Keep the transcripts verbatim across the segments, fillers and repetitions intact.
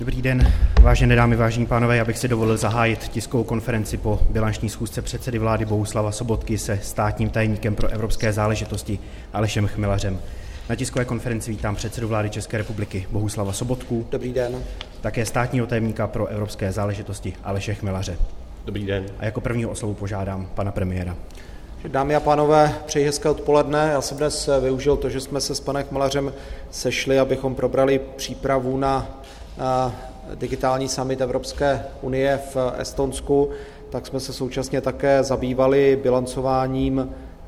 Dobrý den, vážené dámy, vážení pánové, já bych si dovolil zahájit tiskovou konferenci po bilanční schůzce předsedy vlády Bohuslava Sobotky se státním tajemníkem pro evropské záležitosti Alešem Chmelařem. Na tiskové konferenci vítám předsedu vlády České republiky Bohuslava Sobotku. Dobrý den. Také státního tajemníka pro evropské záležitosti Aleše Chmelaře. Dobrý den. A jako prvního oslovu požádám pana premiéra. Dámy a pánové, přeji hezké odpoledne. Já jsem dnes využil to, že jsme se s panem Chmelařem sešli, abychom probrali přípravu na digitální summit Evropské unie v Estonsku, tak jsme se současně také zabývali bilancováním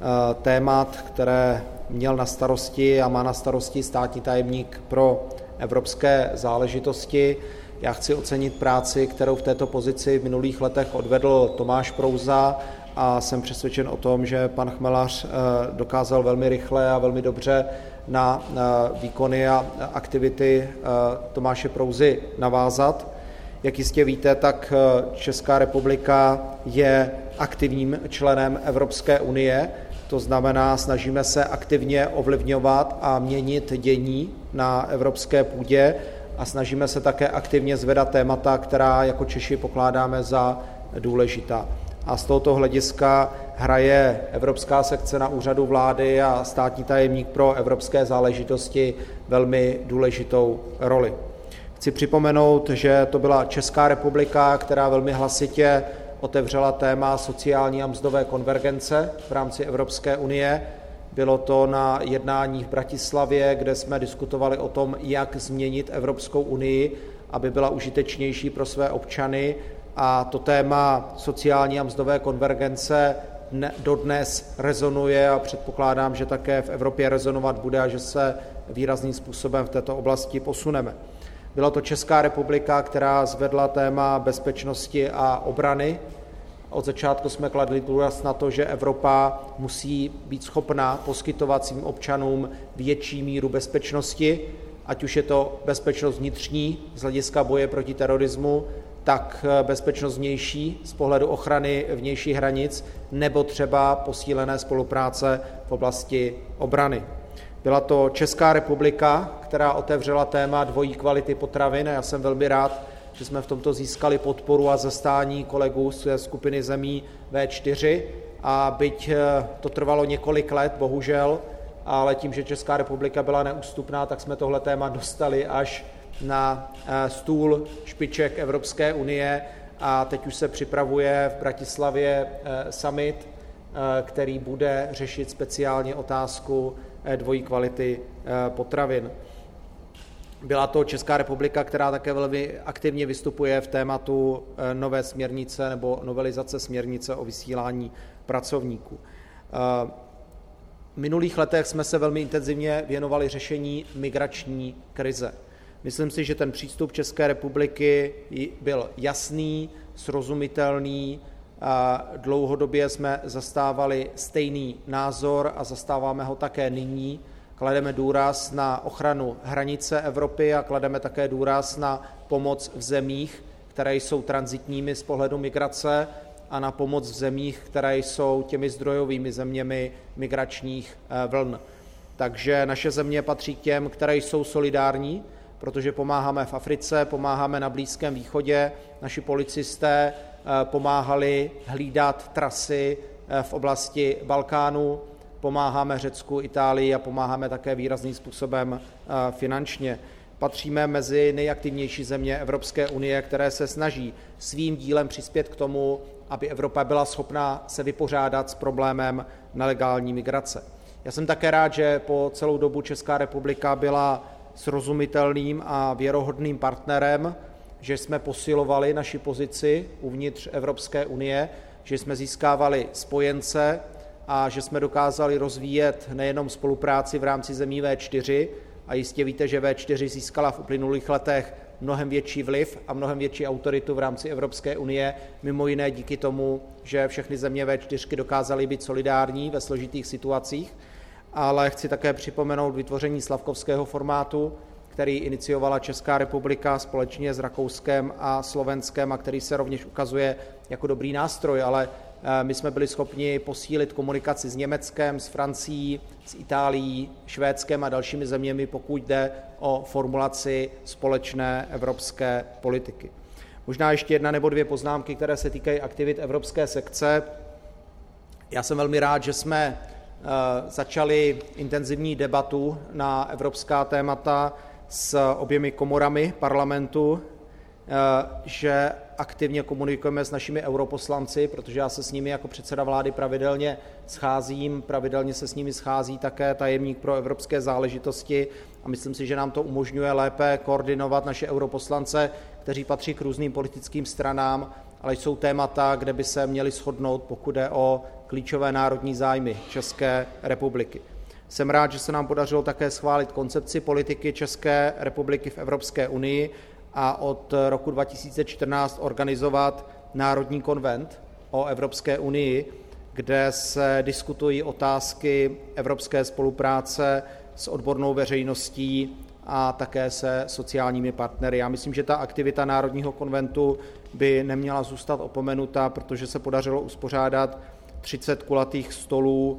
témat, které měl na starosti a má na starosti státní tajemník pro evropské záležitosti. Já chci ocenit práci, kterou v této pozici v minulých letech odvedl Tomáš Prouza, a jsem přesvědčen o tom, že pan Chmelař dokázal velmi rychle a velmi dobře na výkony a aktivity Tomáše Prouzy navázat. Jak jistě víte, tak Česká republika je aktivním členem Evropské unie, to znamená, snažíme se aktivně ovlivňovat a měnit dění na evropské půdě a snažíme se také aktivně zvedat témata, která jako Češi pokládáme za důležitá. A z tohoto hlediska hraje Evropská sekce na úřadu vlády a státní tajemník pro evropské záležitosti velmi důležitou roli. Chci připomenout, že to byla Česká republika, která velmi hlasitě otevřela téma sociální a mzdové konvergence v rámci Evropské unie. Bylo to na jednání v Bratislavě, kde jsme diskutovali o tom, jak změnit Evropskou unii, aby byla užitečnější pro své občany. A to téma sociální a mzdové konvergence dodnes rezonuje a předpokládám, že také v Evropě rezonovat bude a že se výrazným způsobem v této oblasti posuneme. Byla to Česká republika, která zvedla téma bezpečnosti a obrany. Od začátku jsme kladli důraz na to, že Evropa musí být schopna poskytovat svým občanům větší míru bezpečnosti, ať už je to bezpečnost vnitřní z hlediska boje proti terorismu, tak bezpečnost vnější z pohledu ochrany vnějších hranic nebo třeba posílené spolupráce v oblasti obrany. Byla to Česká republika, která otevřela téma dvojí kvality potravin a já jsem velmi rád, že jsme v tomto získali podporu a zastání kolegů ze skupiny zemí vé čtyři a byť to trvalo několik let, bohužel, ale tím, že Česká republika byla neústupná, tak jsme tohle téma dostali až na stůl špiček Evropské unie a teď už se připravuje v Bratislavě summit, který bude řešit speciálně otázku dvojí kvality potravin. Byla to Česká republika, která také velmi aktivně vystupuje v tématu nové směrnice nebo novelizace směrnice o vysílání pracovníků. V minulých letech jsme se velmi intenzivně věnovali řešení migrační krize. Myslím si, že ten přístup České republiky byl jasný, srozumitelný. Dlouhodobě jsme zastávali stejný názor a zastáváme ho také nyní. Klademe důraz na ochranu hranice Evropy a klademe také důraz na pomoc v zemích, které jsou tranzitními z pohledu migrace a na pomoc v zemích, které jsou těmi zdrojovými zeměmi migračních vln. Takže naše země patří k těm, které jsou solidární, protože pomáháme v Africe, pomáháme na Blízkém východě, naši policisté pomáhali hlídat trasy v oblasti Balkánu, pomáháme Řecku, Itálii a pomáháme také výrazným způsobem finančně. Patříme mezi nejaktivnější země Evropské unie, které se snaží svým dílem přispět k tomu, aby Evropa byla schopna se vypořádat s problémem nelegální migrace. Já jsem také rád, že po celou dobu Česká republika byla srozumitelným a věrohodným partnerem, že jsme posilovali naši pozici uvnitř Evropské unie, že jsme získávali spojence a že jsme dokázali rozvíjet nejenom spolupráci v rámci zemí vé čtyři, a jistě víte, že vé čtyři získala v uplynulých letech mnohem větší vliv a mnohem větší autoritu v rámci Evropské unie, mimo jiné díky tomu, že všechny země vé čtyři dokázaly být solidární ve složitých situacích, ale chci také připomenout vytvoření slavkovského formátu, který iniciovala Česká republika společně s Rakouskem a Slovenskem a který se rovněž ukazuje jako dobrý nástroj, ale My jsme byli schopni posílit komunikaci s Německem, s Francií, s Itálií, Švédskem a dalšími zeměmi, pokud jde o formulaci společné evropské politiky. Možná ještě jedna nebo dvě poznámky, které se týkají aktivit evropské sekce. Já jsem velmi rád, že jsme začali intenzivní debatu na evropská témata s oběmi komorami parlamentu, že aktivně komunikujeme s našimi europoslanci, protože já se s nimi jako předseda vlády pravidelně scházím, pravidelně se s nimi schází také tajemník pro evropské záležitosti a myslím si, že nám to umožňuje lépe koordinovat naše europoslance, kteří patří k různým politickým stranám, ale jsou témata, kde by se měli shodnout, pokud jde o klíčové národní zájmy České republiky. Jsem rád, že se nám podařilo také schválit koncepci politiky České republiky v Evropské unii a od roku dva tisíce čtrnáct organizovat Národní konvent o Evropské unii, kde se diskutují otázky evropské spolupráce s odbornou veřejností a také se sociálními partnery. Já myslím, že ta aktivita Národního konventu by neměla zůstat opomenuta, protože se podařilo uspořádat třicet kulatých stolů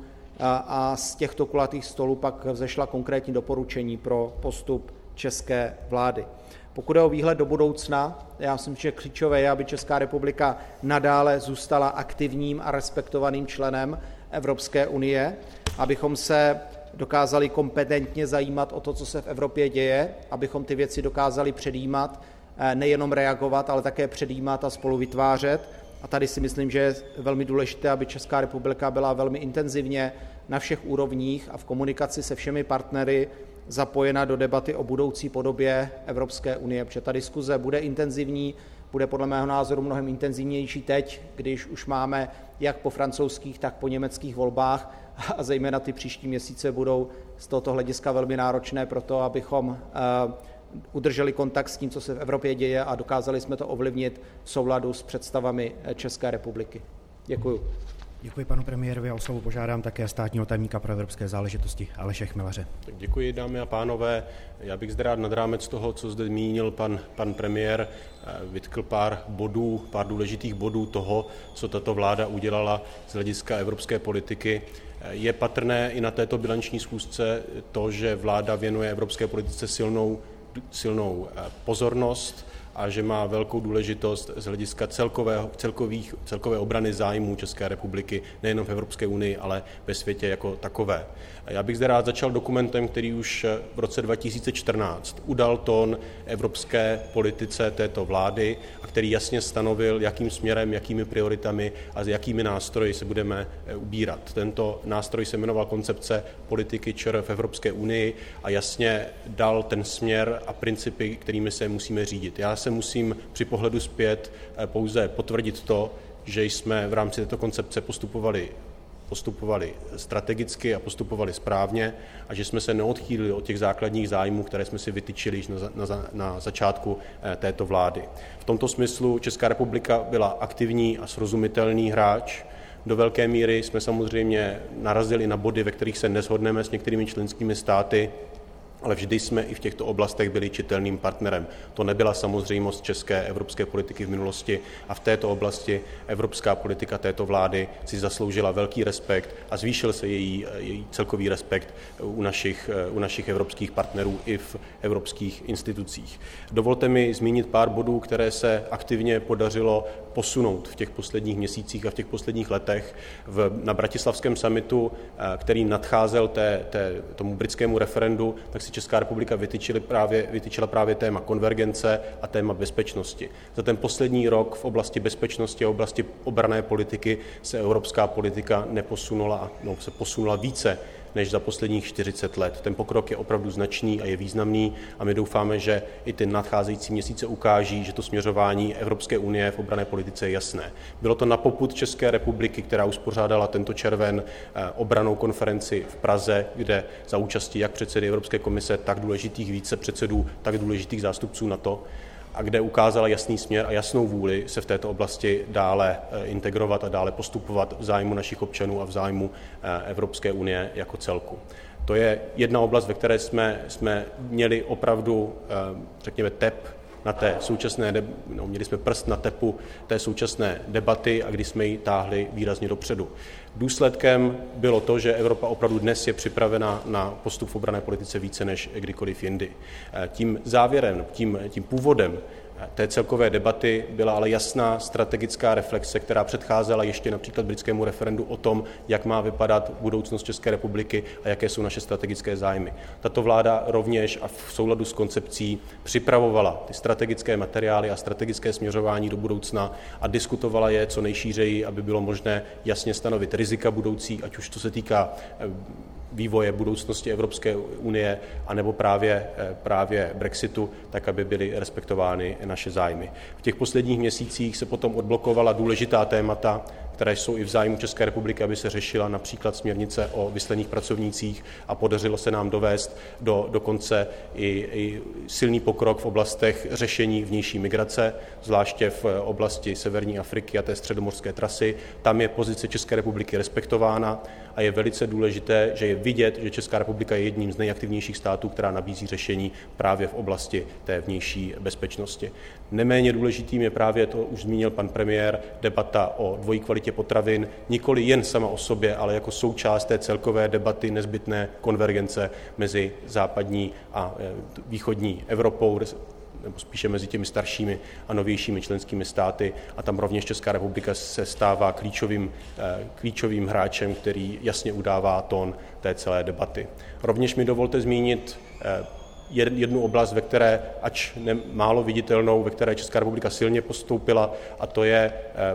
a z těchto kulatých stolů pak vzešla konkrétní doporučení pro postup české vlády. Pokud je o výhled do budoucna, já myslím, že klíčové je, aby Česká republika nadále zůstala aktivním a respektovaným členem Evropské unie, abychom se dokázali kompetentně zajímat o to, co se v Evropě děje, abychom ty věci dokázali předjímat, nejenom reagovat, ale také předjímat a spolu vytvářet. A tady si myslím, že je velmi důležité, aby Česká republika byla velmi intenzivně na všech úrovních a v komunikaci se všemi partnery zapojena do debaty o budoucí podobě Evropské unie, protože ta diskuze bude intenzivní, bude podle mého názoru mnohem intenzivnější teď, když už máme jak po francouzských, tak po německých volbách a zejména ty příští měsíce budou z tohoto hlediska velmi náročné pro to, abychom udrželi kontakt s tím, co se v Evropě děje a dokázali jsme to ovlivnit v souladu s představami České republiky. Děkuji. Děkuji panu premiérovi a o slovo požádám také státního tajemníka pro evropské záležitosti Aleše Chmelaře. Tak děkuji, dámy a pánové. Já bych zde rád nad rámec toho, co zde zmínil pan, pan premiér, vytkl pár bodů, pár důležitých bodů toho, co tato vláda udělala z hlediska evropské politiky. Je patrné i na této bilanční schůzce to, že vláda věnuje evropské politice silnou, silnou pozornost a že má velkou důležitost z hlediska celkového, celkových, celkové obrany zájmů České republiky nejenom v Evropské unii, ale ve světě jako takové. Já bych zde rád začal dokumentem, který už v roce dva tisíce čtrnáct udal tón evropské politice této vlády a který jasně stanovil, jakým směrem, jakými prioritami a s jakými nástroji se budeme ubírat. Tento nástroj se jmenoval koncepce politiky ČR v Evropské unii a jasně dal ten směr a principy, kterými se musíme řídit. Já se musím při pohledu zpět pouze potvrdit to, že jsme v rámci této koncepce postupovali postupovali strategicky a postupovali správně a že jsme se neodchýlili od těch základních zájmů, které jsme si vytyčili již na, na, na začátku této vlády. V tomto smyslu Česká republika byla aktivní a srozumitelný hráč. Do velké míry jsme samozřejmě narazili na body, ve kterých se neshodneme s některými členskými státy, ale vždy jsme i v těchto oblastech byli čitelným partnerem. To nebyla samozřejmost české evropské politiky v minulosti a v této oblasti evropská politika této vlády si zasloužila velký respekt a zvýšil se její, její celkový respekt u našich, u našich evropských partnerů i v evropských institucích. Dovolte mi zmínit pár bodů, které se aktivně podařilo posunout v těch posledních měsících a v těch posledních letech. V, na bratislavském summitu, který nadcházel té, té, tomu britskému referendu, tak si Česká republika vytyčila právě, vytyčila právě téma konvergence a téma bezpečnosti. Za ten poslední rok v oblasti bezpečnosti a oblasti obranné politiky se evropská politika neposunula, no, se posunula více než za posledních čtyřicet let. Ten pokrok je opravdu značný a je významný a my doufáme, že i ty nadcházející měsíce ukáží, že to směřování Evropské unie v obranné politice je jasné. Bylo to na popud České republiky, která uspořádala tento červen obrannou konferenci v Praze, kde za účasti jak předsedy Evropské komise, tak důležitých vícepředsedů, tak důležitých zástupců NATO, a kde ukázala jasný směr a jasnou vůli se v této oblasti dále integrovat a dále postupovat v zájmu našich občanů a v zájmu Evropské unie jako celku. To je jedna oblast, ve které jsme, jsme měli opravdu, řekněme, tep na té současné, no, měli jsme prst na tepu té současné debaty a kdy jsme ji táhli výrazně dopředu. Důsledkem bylo to, že Evropa opravdu dnes je připravena na postup v obranné politice více než kdykoliv jindy. Tím závěrem, tím, tím původem té celkové debaty byla ale jasná strategická reflexe, která předcházela ještě například britskému referendu o tom, jak má vypadat budoucnost České republiky a jaké jsou naše strategické zájmy. Tato vláda rovněž a v souladu s koncepcí připravovala ty strategické materiály a strategické směřování do budoucna a diskutovala je co nejšířeji, aby bylo možné jasně stanovit rizika budoucí, ať už to se týká vývoje budoucnosti Evropské unie anebo právě, právě Brexitu, tak aby byly respektovány naše zájmy. V těch posledních měsících se potom odblokovala důležitá témata, které jsou i v zájmu České republiky, aby se řešila například směrnice o vyslaných pracovnících a podařilo se nám dovést do, do konce i, i silný pokrok v oblastech řešení vnější migrace, zvláště v oblasti severní Afriky a té středomorské trasy. Tam je pozice České republiky respektována a je velice důležité, že je vidět, že Česká republika je jedním z nejaktivnějších států, která nabízí řešení právě v oblasti té vnější bezpečnosti. Neméně důležitým je právě, to už zmínil pan premiér, debata o dvojí kvalitě potravin, nikoli jen sama o sobě, ale jako součást té celkové debaty nezbytné konvergence mezi západní a východní Evropou, nebo spíše mezi těmi staršími a novějšími členskými státy. A tam rovněž Česká republika se stává klíčovým, klíčovým hráčem, který jasně udává tón té celé debaty. Rovněž mi dovolte zmínit jednu oblast, ve které, ač ne, málo viditelnou, ve které Česká republika silně postoupila, a to je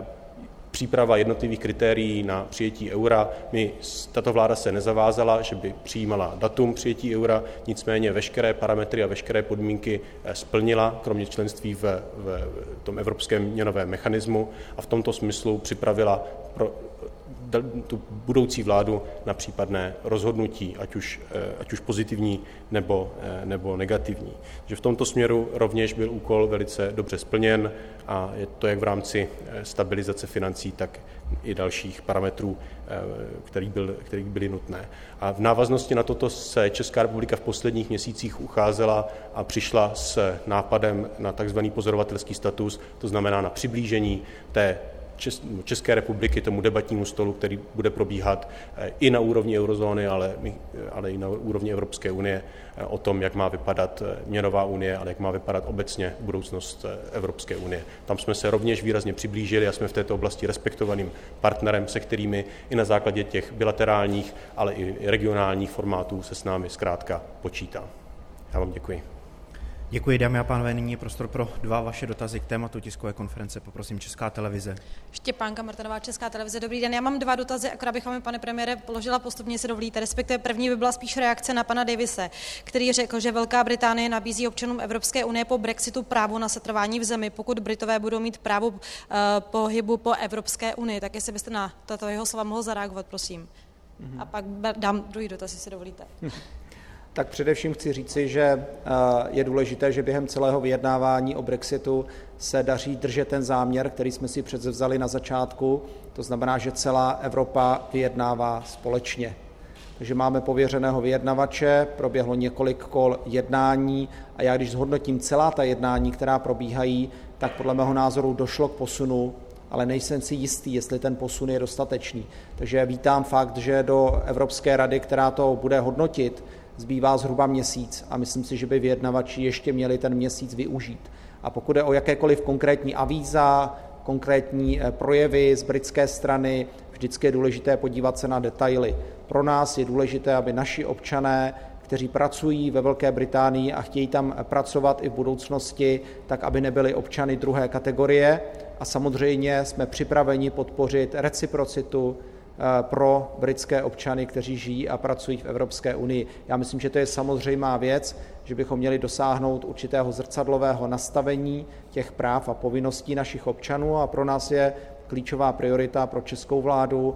příprava jednotlivých kritérií na přijetí eura. My, tato vláda se nezavázala, že by přijímala datum přijetí eura, nicméně veškeré parametry a veškeré podmínky splnila, kromě členství v, v tom evropském měnovém mechanismu, a v tomto smyslu připravila pro tu budoucí vládu na případné rozhodnutí, ať už, ať už pozitivní nebo, nebo negativní. Že v tomto směru rovněž byl úkol velice dobře splněn a je to jak v rámci stabilizace financí, tak i dalších parametrů, který byl, který byly nutné. A v návaznosti na toto se Česká republika v posledních měsících ucházela a přišla s nápadem na takzvaný pozorovatelský status, to znamená na přiblížení té České republiky tomu debatnímu stolu, který bude probíhat i na úrovni eurozóny, ale, ale i na úrovni Evropské unie o tom, jak má vypadat měnová unie, ale jak má vypadat obecně budoucnost Evropské unie. Tam jsme se rovněž výrazně přiblížili a jsme v této oblasti respektovaným partnerem, se kterými i na základě těch bilaterálních, ale i regionálních formátů se s námi zkrátka počítá. Já vám děkuji. Děkuji, dámy a pánové. Nyní je prostor pro dva vaše dotazy k tématu tiskové konference. Poprosím Česká televize. Štěpánka Martanová, Česká televize. Dobrý den. Já mám dva dotazy, akorát bych vám, pane premiére, položila postupně, se dovolíte. Respektive první by byla spíš reakce na pana Davise, který řekl, že Velká Británie nabízí občanům Evropské unie po Brexitu právo na setrvání v zemi, pokud Britové budou mít právo uh, pohybu po Evropské unii. Tak jestli byste na tato jeho slova mohl zareagovat, prosím. Mm-hmm. A pak dám druhý dotaz, jestli dovolíte. Tak především chci říci, že je důležité, že během celého vyjednávání o Brexitu se daří držet ten záměr, který jsme si předsevzali na začátku. To znamená, že celá Evropa vyjednává společně. Takže máme pověřeného vyjednavače, proběhlo několik kol jednání a já když zhodnotím celá ta jednání, která probíhají, tak podle mého názoru došlo k posunu, ale nejsem si jistý, jestli ten posun je dostatečný. Takže vítám fakt, že do Evropské rady, která to bude hodnotit, zbývá zhruba měsíc a myslím si, že by vyjednavači ještě měli ten měsíc využít. A pokud je o jakékoliv konkrétní avíza, konkrétní projevy z britské strany, vždycky je důležité podívat se na detaily. Pro nás je důležité, aby naši občané, kteří pracují ve Velké Británii a chtějí tam pracovat i v budoucnosti, tak aby nebyli občany druhé kategorie. A samozřejmě jsme připraveni podpořit reciprocitu pro britské občany, kteří žijí a pracují v Evropské unii. Já myslím, že to je samozřejmá věc, že bychom měli dosáhnout určitého zrcadlového nastavení těch práv a povinností našich občanů a pro nás je klíčová priorita pro českou vládu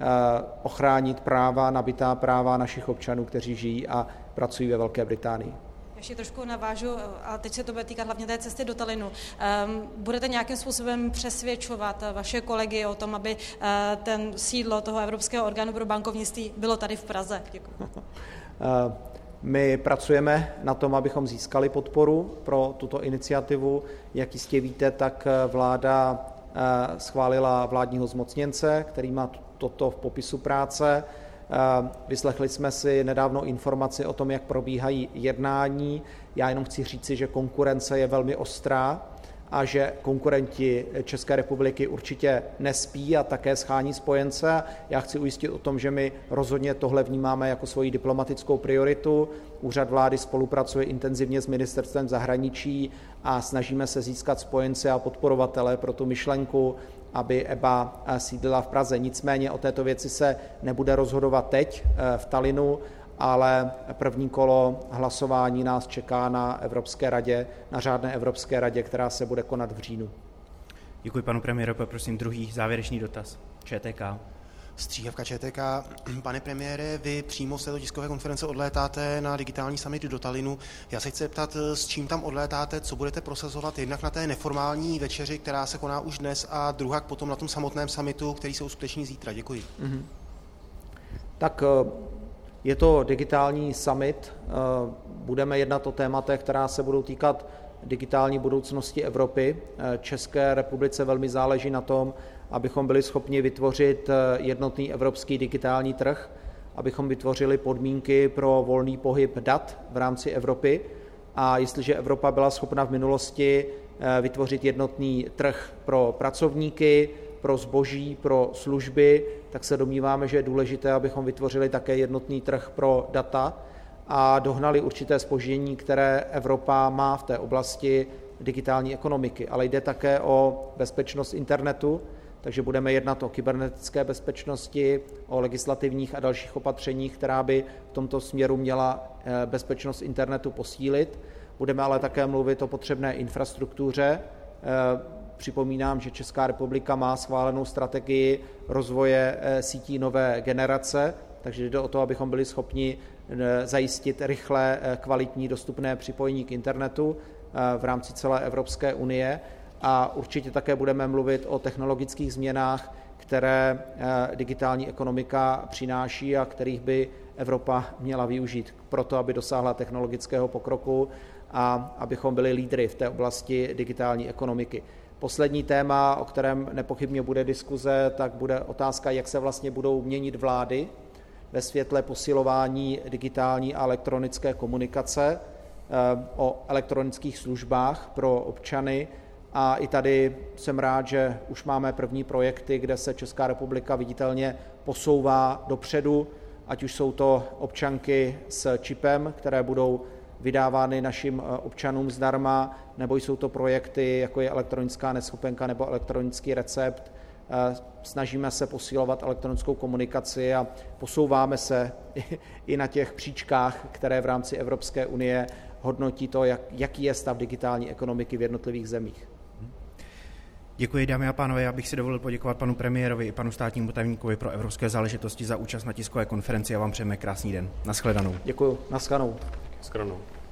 ochránit práva, nabitá práva našich občanů, kteří žijí a pracují ve Velké Británii. Ještě trošku navážu, a teď se to bude týkat hlavně té cesty do Tallinnu. Um, budete nějakým způsobem přesvědčovat vaše kolegy o tom, aby uh, ten sídlo toho Evropského orgánu pro bankovnictví bylo tady v Praze? Děkuji. My pracujeme na tom, abychom získali podporu pro tuto iniciativu. Jak jistě víte, tak vláda schválila vládního zmocněnce, který má toto v popisu práce. Vyslechli jsme si nedávno informaci o tom, jak probíhají jednání. Já jenom chci říci, že konkurence je velmi ostrá a že konkurenti České republiky určitě nespí a také schání spojence. Já chci ujistit o tom, že my rozhodně tohle vnímáme jako svoji diplomatickou prioritu. Úřad vlády spolupracuje intenzivně s ministerstvem zahraničí a snažíme se získat spojence a podporovatele pro tu myšlenku, aby E B A sídlila v Praze. Nicméně o této věci se nebude rozhodovat teď v Tallinnu, ale první kolo hlasování nás čeká na Evropské radě, na řádné Evropské radě, která se bude konat v říjnu. Děkuji panu premiérovi, prosím druhý závěrečný dotaz. ČTK. Stříhavka ČTK. Pane premiére, vy přímo z této tiskové konference odlétáte na digitální summit do Tallinnu. Já se chci zeptat, s čím tam odlétáte, co budete prosazovat jednak na té neformální večeři, která se koná už dnes, a druhá potom na tom samotném summitu, který se uskuteční zítra. Děkuji. Mm-hmm. Tak je to digitální summit. Budeme jednat o tématech, která se budou týkat digitální budoucnosti Evropy. České republice velmi záleží na tom, abychom byli schopni vytvořit jednotný evropský digitální trh, abychom vytvořili podmínky pro volný pohyb dat v rámci Evropy. A jestliže Evropa byla schopna v minulosti vytvořit jednotný trh pro pracovníky, pro zboží, pro služby, tak se domníváme, že je důležité, abychom vytvořili také jednotný trh pro data a dohnali určité zpoždění, které Evropa má v té oblasti digitální ekonomiky. Ale jde také o bezpečnost internetu, takže budeme jednat o kybernetické bezpečnosti, o legislativních a dalších opatřeních, která by v tomto směru měla bezpečnost internetu posílit. Budeme ale také mluvit o potřebné infrastruktuře. Připomínám, že Česká republika má schválenou strategii rozvoje sítí nové generace, takže jde o to, abychom byli schopni zajistit rychlé, kvalitní, dostupné připojení k internetu v rámci celé Evropské unie. A určitě také budeme mluvit o technologických změnách, které digitální ekonomika přináší a kterých by Evropa měla využít proto, aby dosáhla technologického pokroku a abychom byli lídry v té oblasti digitální ekonomiky. Poslední téma, o kterém nepochybně bude diskuze, tak bude otázka, jak se vlastně budou měnit vlády ve světle posilování digitální a elektronické komunikace, o elektronických službách pro občany. A i tady jsem rád, že už máme první projekty, kde se Česká republika viditelně posouvá dopředu, ať už jsou to občanky s čipem, které budou vydávány našim občanům zdarma, nebo jsou to projekty, jako je elektronická neschopenka nebo elektronický recept. Snažíme se posilovat elektronickou komunikaci a posouváme se i na těch příčkách, které v rámci Evropské unie hodnotí to, jak, jaký je stav digitální ekonomiky v jednotlivých zemích. Děkuji, dámy a pánové. Já bych si dovolil poděkovat panu premiérovi i panu státnímu tajemníkovi pro evropské záležitosti za účast na tiskové konferenci a vám přejeme krásný den. Naschledanou. Děkuji. Naschledanou. Naschledanou.